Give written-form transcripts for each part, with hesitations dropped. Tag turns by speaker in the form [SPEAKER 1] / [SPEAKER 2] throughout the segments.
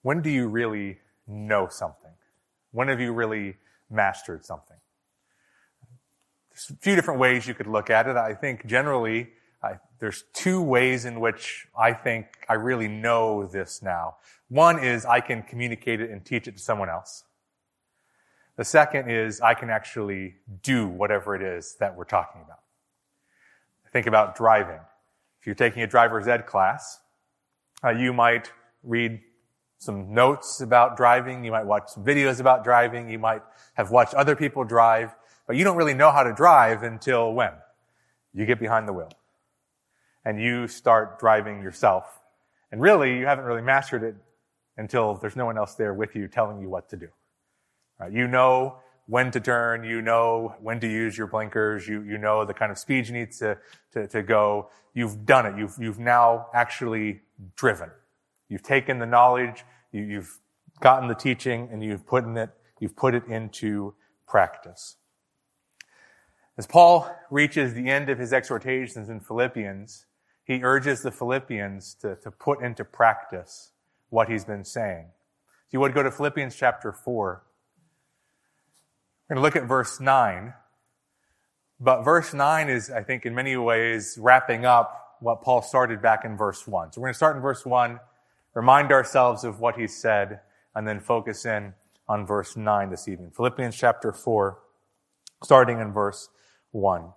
[SPEAKER 1] when do you really know something? When have you really mastered something? There's a few different ways you could look at it. I think generally there's two ways in which I think I really know this now. One is I can communicate it and teach it to someone else. The second is I can actually do whatever it is that we're talking about. Think about driving. If you're taking a driver's ed class, you might read some notes about driving. You might watch some videos about driving. You might have watched other people drive, but you don't really know how to drive until when? You get behind the wheel and you start driving yourself. And really, you haven't really mastered it until there's no one else there with you telling you what to do. Right? You know when to turn, you know when to use your blinkers, you know the kind of speed you need to go. You've done it. You've now actually driven. You've taken the knowledge, you've gotten the teaching, and you've put it into practice. As Paul reaches the end of his exhortations in Philippians, he urges the Philippians to put into practice what he's been saying. If you would go to Philippians chapter 4. We're going to look at verse 9. But verse 9 is, I think, in many ways wrapping up what Paul started back in verse 1. So we're going to start in verse 1, remind ourselves of what he said, and then focus in on verse 9 this evening. Philippians chapter 4, starting in verse 1.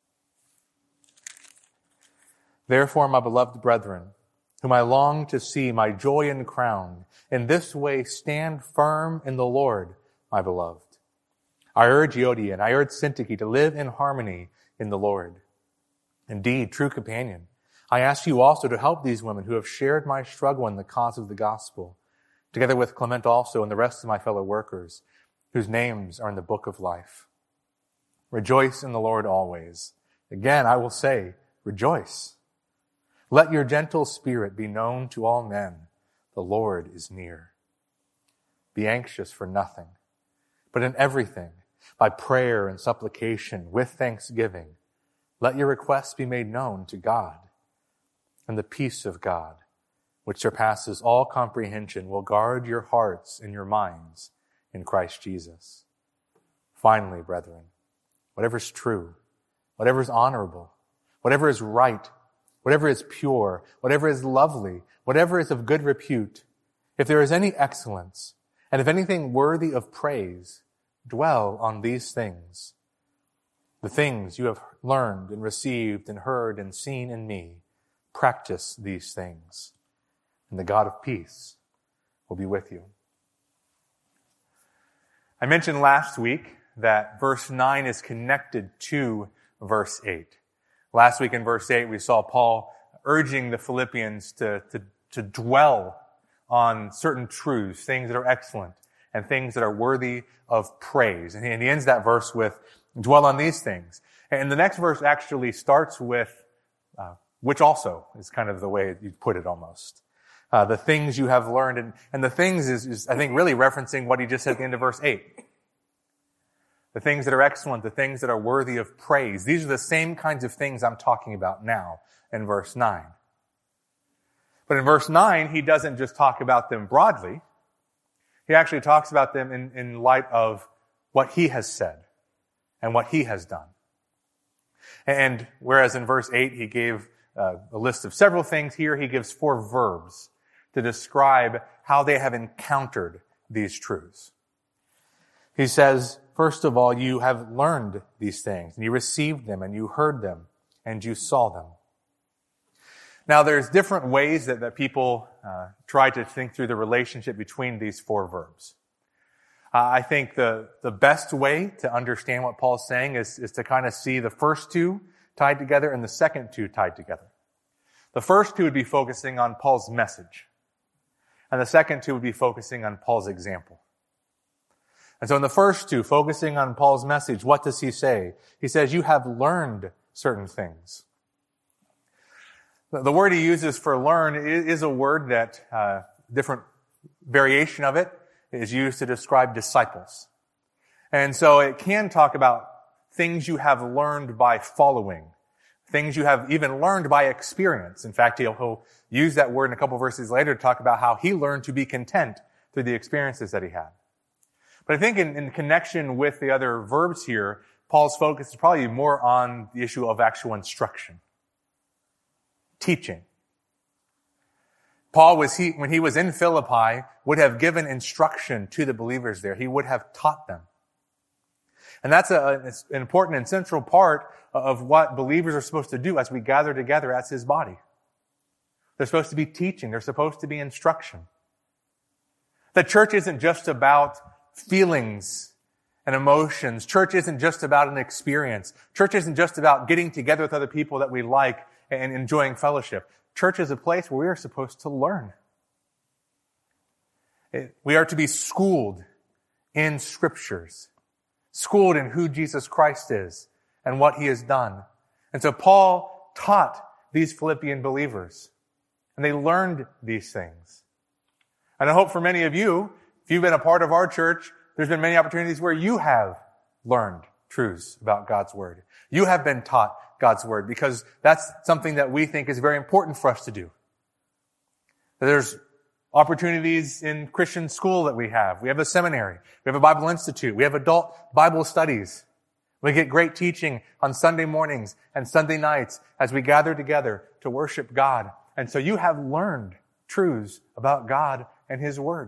[SPEAKER 1] Therefore, my beloved brethren, whom I long to see, my joy and crown, in this way stand firm in the Lord, my beloved. I urge Euodia and I urge Syntyche to live in harmony in the Lord. Indeed, true companion, I ask you also to help these women who have shared my struggle in the cause of the gospel, together with Clement also and the rest of my fellow workers, whose names are in the book of life. Rejoice in the Lord always. Again, I will say, rejoice. Let your gentle spirit be known to all men. The Lord is near. Be anxious for nothing, but in everything, by prayer and supplication, with thanksgiving, let your requests be made known to God. And the peace of God, which surpasses all comprehension, will guard your hearts and your minds in Christ Jesus. Finally, brethren, whatever is true, whatever is honorable, whatever is right, whatever is pure, whatever is lovely, whatever is of good repute, if there is any excellence, and if anything worthy of praise, dwell on these things. The things you have learned and received and heard and seen in me, practice these things, and the God of peace will be with you. I mentioned last week that verse 9 is connected to verse 8. Last week in verse 8, we saw Paul urging the Philippians to dwell on certain truths, things that are excellent, and things that are worthy of praise. And he ends that verse with, dwell on these things. And the next verse actually starts with, which also is kind of the way you put it almost. The things you have learned. And the things is, I think, really referencing what he just said at the end of verse 8. The things that are excellent, the things that are worthy of praise. These are the same kinds of things I'm talking about now in verse 9. But in verse 9, he doesn't just talk about them broadly. He actually talks about them in light of what he has said and what he has done. And whereas in verse 8, he gave a list of several things, here he gives 4 verbs to describe how they have encountered these truths. He says, first of all, you have learned these things, and you received them, and you heard them, and you saw them. Now, there's different ways that people try to think through the relationship between these 4 verbs. I think the best way to understand what Paul's saying is to kind of see the first 2 tied together and the second 2 tied together. The first 2 would be focusing on Paul's message, and the second 2 would be focusing on Paul's example. And so in the first 2, focusing on Paul's message, what does he say? He says, you have learned certain things. The word he uses for learn is a word that, different variation of it is used to describe disciples. And so it can talk about things you have learned by following, things you have even learned by experience. In fact, he'll use that word in a couple verses later to talk about how he learned to be content through the experiences that he had. But I think in connection with the other verbs here, Paul's focus is probably more on the issue of actual instruction. Teaching. Paul, when he was in Philippi, would have given instruction to the believers there. He would have taught them. And that's an important and central part of what believers are supposed to do as we gather together as his body. They're supposed to be teaching. They're supposed to be instruction. The church isn't just about feelings and emotions. Church isn't just about an experience. Church isn't just about getting together with other people that we like and enjoying fellowship. Church is a place where we are supposed to learn. We are to be schooled in scriptures, schooled in who Jesus Christ is and what he has done. And so Paul taught these Philippian believers, and they learned these things. And I hope for many of you, if you've been a part of our church, there's been many opportunities where you have learned truths about God's Word. You have been taught God's Word, because that's something that we think is very important for us to do. There's opportunities in Christian school that we have. We have a seminary. We have a Bible Institute. We have adult Bible studies. We get great teaching on Sunday mornings and Sunday nights as we gather together to worship God. And so you have learned truths about God and his Word.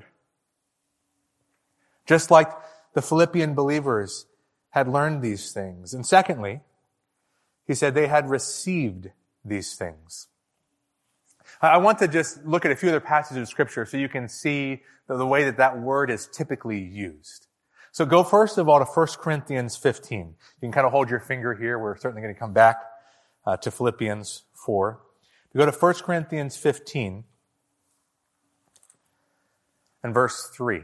[SPEAKER 1] Just like the Philippian believers had learned these things. And secondly, he said they had received these things. I want to just look at a few other passages of Scripture so you can see the way that word is typically used. So go first of all to 1 Corinthians 15. You can kind of hold your finger here. We're certainly going to come back to Philippians 4. We go to 1 Corinthians 15 and verse 3.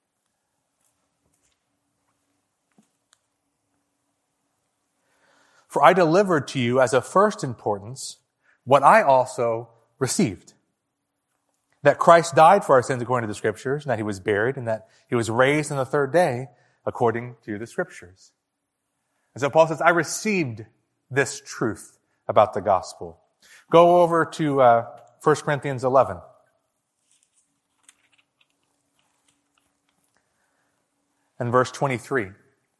[SPEAKER 1] For I delivered to you as of first importance what I also received. That Christ died for our sins according to the Scriptures, and that he was buried, and that he was raised on the third day according to the Scriptures. And so Paul says, I received this truth about the gospel. Go over to 1 Corinthians 11. And verse 23.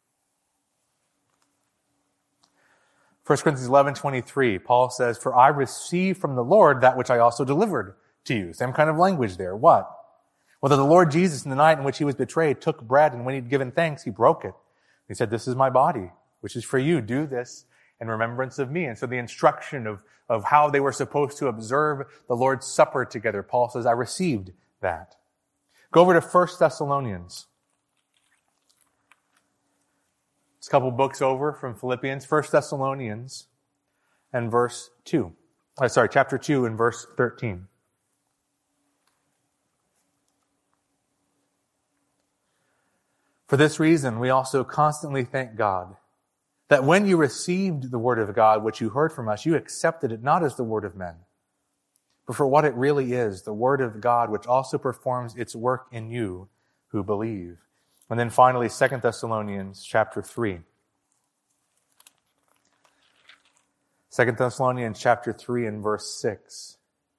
[SPEAKER 1] 1 Corinthians 11:23, Paul says, For I received from the Lord that which I also delivered to you. Same kind of language there. What? Well, that the Lord Jesus, in the night in which he was betrayed, took bread, and when he'd given thanks, he broke it. He said, This is my body, which is for you. Do this in remembrance of me. And so the instruction of how they were supposed to observe the Lord's Supper together, Paul says, I received that. Go over to 1 Thessalonians. It's a couple books over from Philippians, 1 Thessalonians and chapter 2 and verse 13. For this reason, we also constantly thank God that when you received the word of God, which you heard from us, you accepted it not as the word of men, but for what it really is, the word of God, which also performs its work in you who believe. And then finally, 2 Thessalonians chapter 3. 2 Thessalonians chapter 3 and verse 6.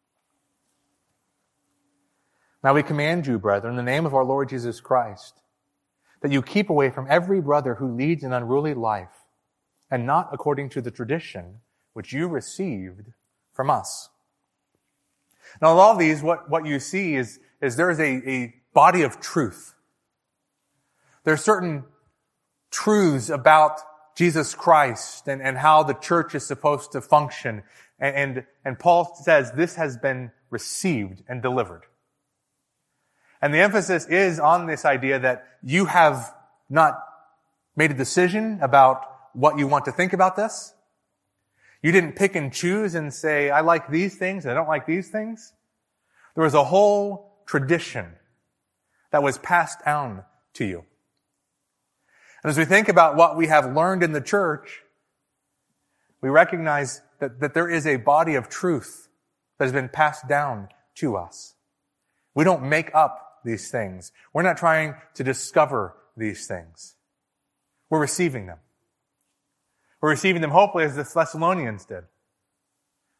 [SPEAKER 1] Now we command you, brethren, in the name of our Lord Jesus Christ, that you keep away from every brother who leads an unruly life, and not according to the tradition which you received from us. Now, all these, what you see is there is a body of truth. There are certain truths about Jesus Christ and how the church is supposed to function. And Paul says this has been received and delivered. And the emphasis is on this idea that you have not made a decision about what you want to think about this. You didn't pick and choose and say, I like these things and I don't like these things. There was a whole tradition that was passed down to you. And as we think about what we have learned in the church, we recognize that there is a body of truth that has been passed down to us. We don't make up these things. We're not trying to discover these things. We're receiving them. We're receiving them hopefully as the Thessalonians did.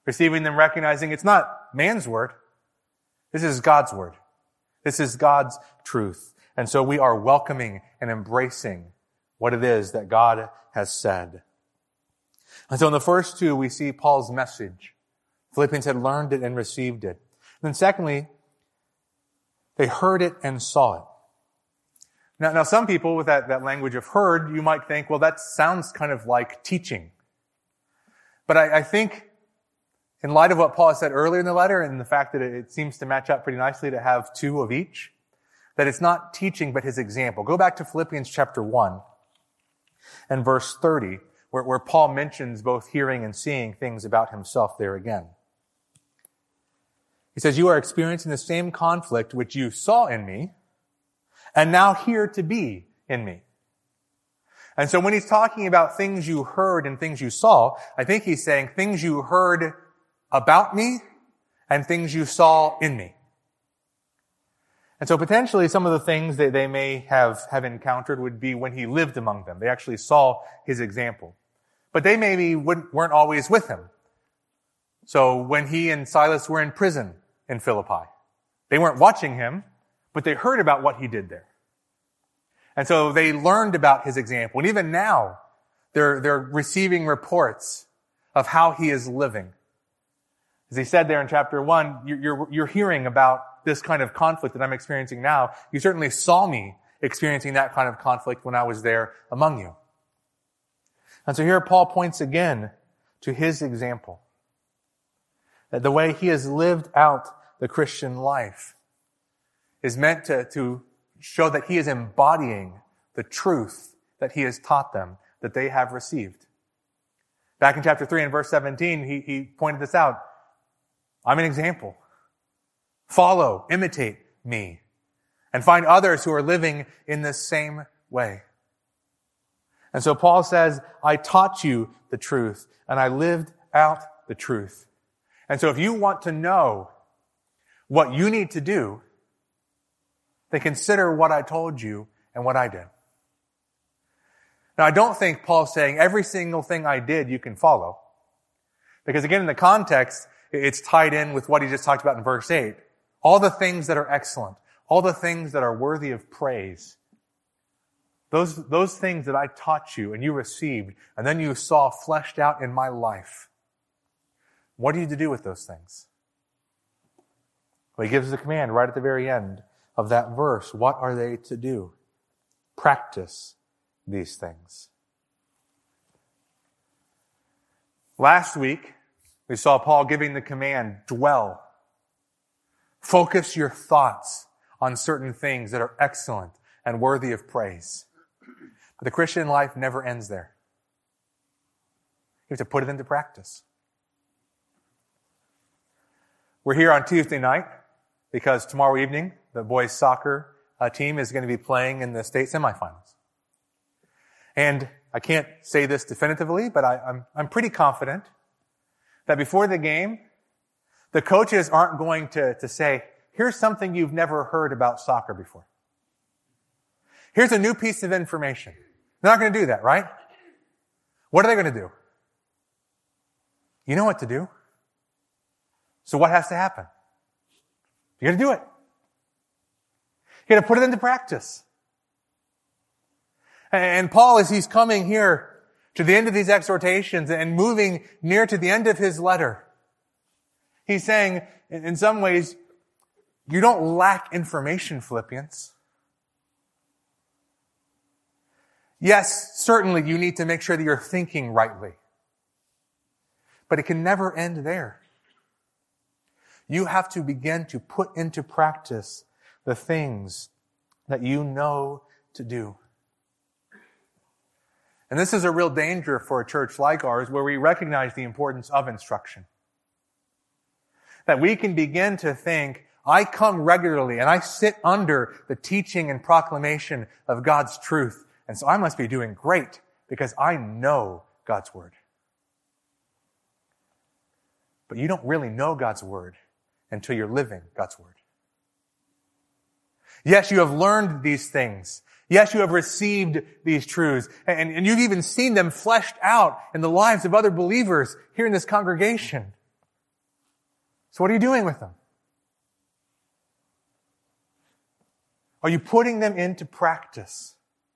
[SPEAKER 1] Receiving them, recognizing it's not man's word. This is God's word. This is God's truth. And so we are welcoming and embracing what it is that God has said. And so in the first two, we see Paul's message. Philippians had learned it and received it. And then secondly, they heard it and saw it. Now some people with that language of heard, you might think, well, that sounds kind of like teaching. But I think in light of what Paul said earlier in the letter and the fact that it seems to match up pretty nicely to have two of each, that it's not teaching but his example. Go back to Philippians chapter 1 and verse 30, where Paul mentions both hearing and seeing things about himself there again. He says, you are experiencing the same conflict which you saw in me and now hear to be in me. And so when he's talking about things you heard and things you saw, I think he's saying things you heard about me and things you saw in me. And so potentially some of the things that they may have encountered would be when he lived among them. They actually saw his example. But they maybe weren't always with him. So when he and Silas were in prison in Philippi, they weren't watching him, but they heard about what he did there. And so they learned about his example. And even now, they're receiving reports of how he is living. As he said there in chapter 1, you're hearing about this kind of conflict that I'm experiencing now. You certainly saw me experiencing that kind of conflict when I was there among you. And so here Paul points again to his example. That the way he has lived out the Christian life is meant to show that he is embodying the truth that he has taught them, that they have received. Back in chapter 3 and verse 17, he pointed this out. I'm an example. Follow, imitate me, and find others who are living in the same way. And so Paul says, I taught you the truth, and I lived out the truth. And so if you want to know what you need to do, then consider what I told you and what I did. Now, I don't think Paul's saying every single thing I did you can follow. Because again, in the context, it's tied in with what he just talked about in verse 8. All the things that are excellent, all the things that are worthy of praise, those things that I taught you and you received, and then you saw fleshed out in my life. What are you to do with those things? Well, he gives the command right at the very end of that verse. What are they to do? Practice these things. Last week, we saw Paul giving the command, dwell. Focus your thoughts on certain things that are excellent and worthy of praise. But the Christian life never ends there. You have to put it into practice. We're here on Tuesday night because tomorrow evening, the boys' soccer team is going to be playing in the state semifinals. And I can't say this definitively, but I'm pretty confident that before the game, the coaches aren't going to say, here's something you've never heard about soccer before. Here's a new piece of information. They're not going to do that, right? What are they going to do? You know what to do. So what has to happen? You're going to do it. You're going to put it into practice. And Paul, as he's coming here to the end of these exhortations and moving near to the end of his letter, he's saying, in some ways, you don't lack information, Philippians. Yes, certainly you need to make sure that you're thinking rightly. But it can never end there. You have to begin to put into practice the things that you know to do. And this is a real danger for a church like ours where we recognize the importance of instruction. That we can begin to think, I come regularly and I sit under the teaching and proclamation of God's truth. And so I must be doing great because I know God's word. But you don't really know God's word until you're living God's word. Yes, you have learned these things. Yes, you have received these truths. And you've even seen them fleshed out in the lives of other believers here in this congregation. So what are you doing with them? Are you putting them into practice?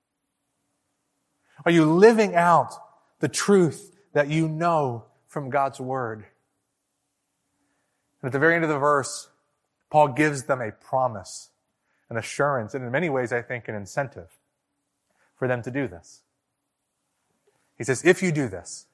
[SPEAKER 1] Are you living out the truth that you know from God's Word? And at the very end of the verse, Paul gives them a promise, an assurance, and in many ways, I think, an incentive for them to do this. He says, if you do this,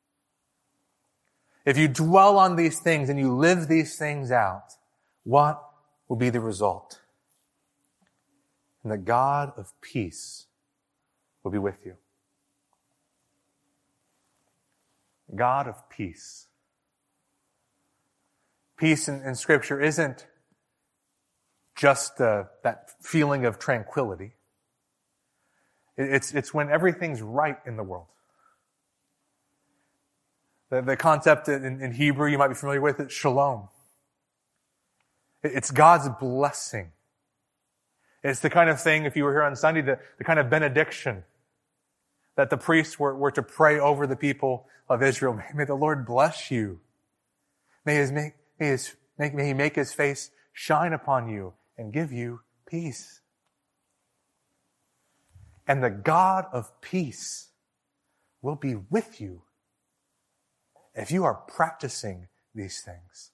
[SPEAKER 1] if you dwell on these things and you live these things out, what will be the result? And the God of peace will be with you. God of peace. Peace in Scripture isn't just that feeling of tranquility. It's when everything's right in the world. The concept in Hebrew you might be familiar with is shalom. It's God's blessing. It's the kind of thing, if you were here on Sunday, the kind of benediction that the priests were to pray over the people of Israel. May the Lord bless you. May He make His face shine upon you and give you peace. And the God of peace will be with you if you are practicing these things.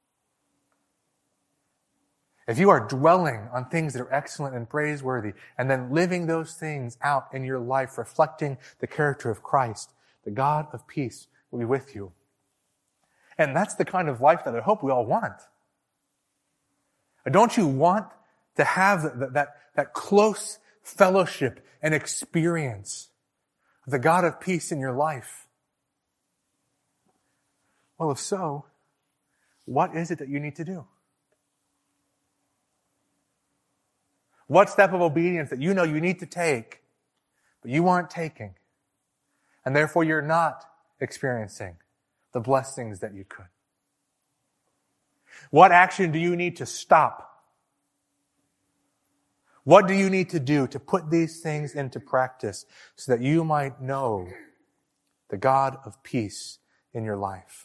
[SPEAKER 1] If you are dwelling on things that are excellent and praiseworthy, and then living those things out in your life, reflecting the character of Christ, the God of peace will be with you. And that's the kind of life that I hope we all want. Don't you want to have that close fellowship and experience of the God of peace in your life? Well, if so, what is it that you need to do? What step of obedience that you know you need to take, but you aren't taking, and therefore you're not experiencing the blessings that you could? What action do you need to stop? What do you need to do to put these things into practice so that you might know the God of peace in your life?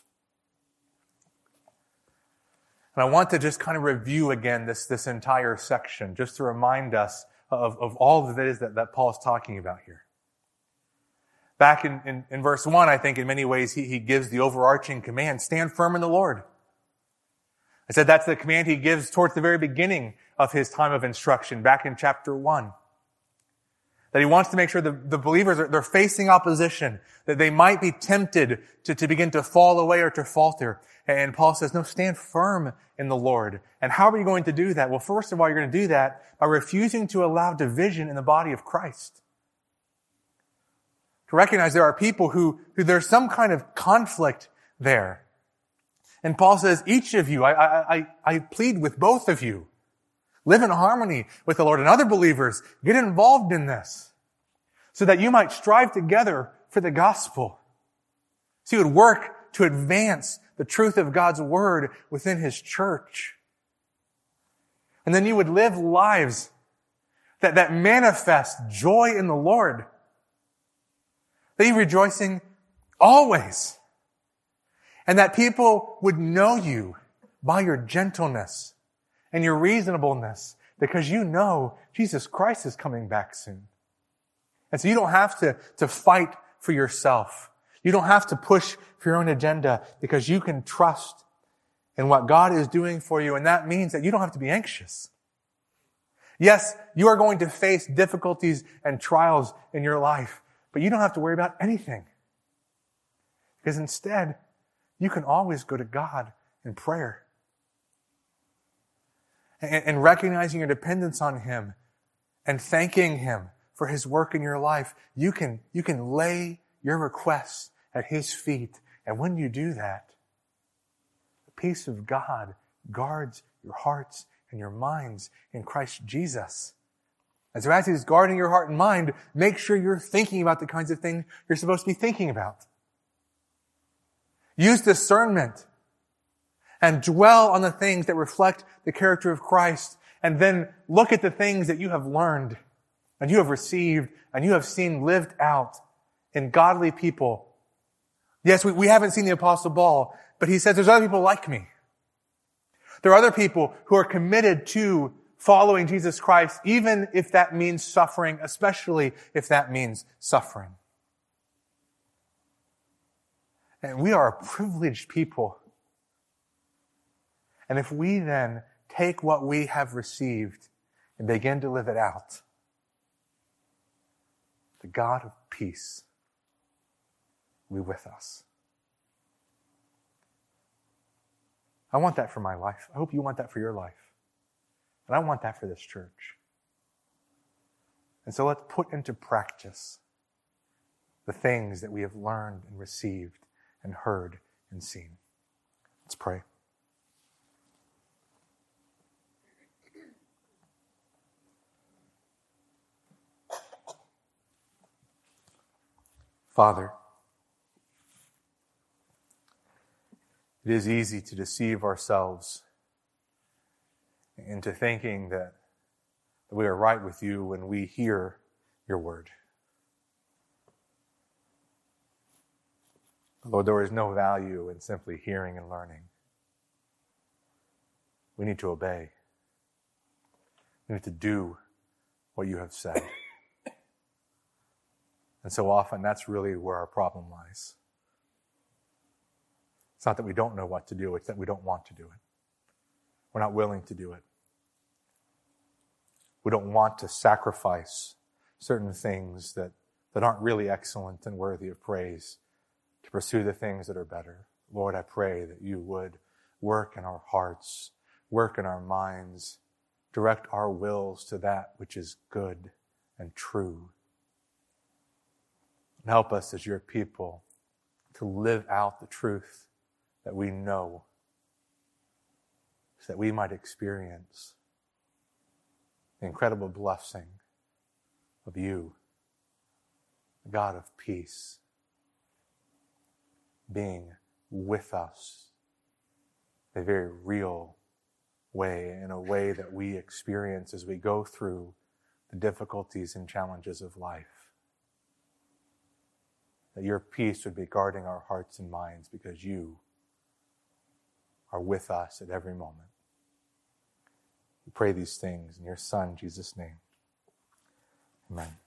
[SPEAKER 1] And I want to just kind of review again this entire section, just to remind us of all that it is that Paul is talking about here. Back in verse 1, I think in many ways he gives the overarching command, stand firm in the Lord. I said that's the command he gives towards the very beginning of his time of instruction, back in chapter 1. That he wants to make sure the believers they're facing opposition, that they might be tempted to begin to fall away or to falter. And Paul says, no, stand firm in the Lord. And how are you going to do that? Well, first of all, you're going to do that by refusing to allow division in the body of Christ. To recognize there are people who there's some kind of conflict there. And Paul says, each of you, I plead with both of you, live in harmony with the Lord. And other believers, get involved in this so that you might strive together for the gospel. So you would work to advance the truth of God's Word within His church. And then you would live lives that manifest joy in the Lord. That you're rejoicing always. And that people would know you by your gentleness and your reasonableness, because you know Jesus Christ is coming back soon. And so you don't have to fight for yourself. You don't have to push for your own agenda, because you can trust in what God is doing for you. And that means that you don't have to be anxious. Yes, you are going to face difficulties and trials in your life, but you don't have to worry about anything. Because instead, you can always go to God in prayer. And recognizing your dependence on Him and thanking Him for His work in your life, you can lay your requests at His feet. And when you do that, the peace of God guards your hearts and your minds in Christ Jesus. And so as He's guarding your heart and mind, make sure you're thinking about the kinds of things you're supposed to be thinking about. Use discernment and dwell on the things that reflect the character of Christ, and then look at the things that you have learned and you have received and you have seen lived out in godly people. Yes, we haven't seen the Apostle Paul, but he says there's other people like me. There are other people who are committed to following Jesus Christ, even if that means suffering, especially if that means suffering. And we are a privileged people. And if we then take what we have received and begin to live it out, the God of peace will be with us. I want that for my life. I hope you want that for your life. And I want that for this church. And so let's put into practice the things that we have learned and received and heard and seen. Let's pray. Father, it is easy to deceive ourselves into thinking that we are right with you when we hear your word. Lord, there is no value in simply hearing and learning. We need to obey. We need to do what you have said. And so often that's really where our problem lies. It's not that we don't know what to do, it's that we don't want to do it. We're not willing to do it. We don't want to sacrifice certain things that aren't really excellent and worthy of praise to pursue the things that are better. Lord, I pray that you would work in our hearts, work in our minds, direct our wills to that which is good and true. And help us as your people to live out the truth that we know, so that we might experience the incredible blessing of you, the God of peace, being with us in a very real way, in a way that we experience as we go through the difficulties and challenges of life. That your peace would be guarding our hearts and minds because you are with us at every moment. We pray these things in your Son, Jesus' name. Amen.